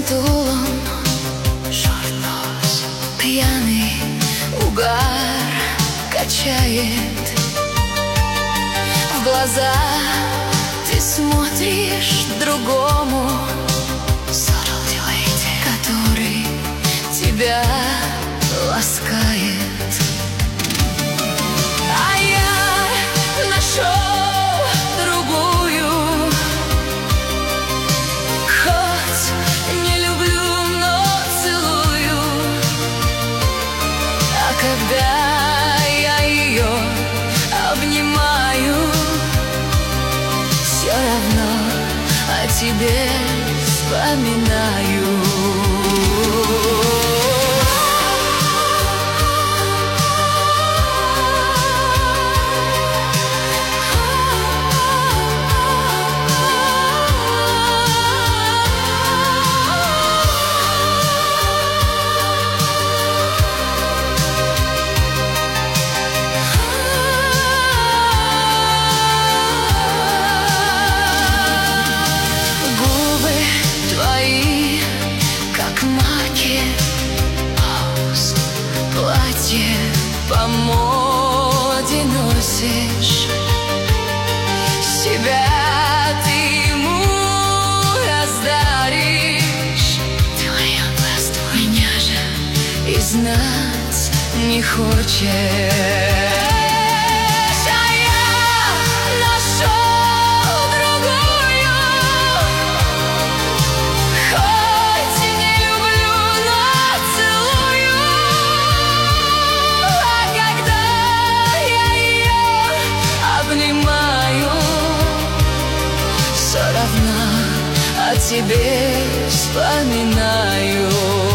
стулом, пьяный угар качает. В глаза ты смотришь другому, который тебя ласкает. А я нашел другую, хоть не люблю, но целую. А когда я ее обнимаю, все равно о тебе вспоминаю. Платье по моде носишь, себя ты ему раздаришь. Ты моя власть, меня же и знать не хочешь. О тебе вспоминаю.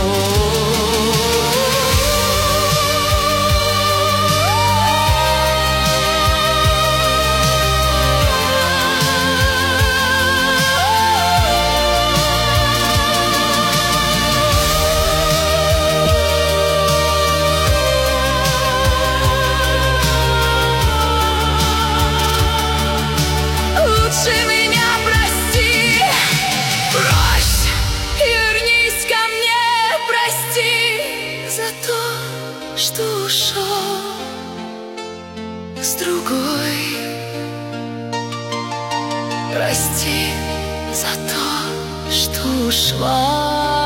Лучше меня прости, брось и вернись ко мне, прости за то, что ушел с другой. Прости за то, что ушла.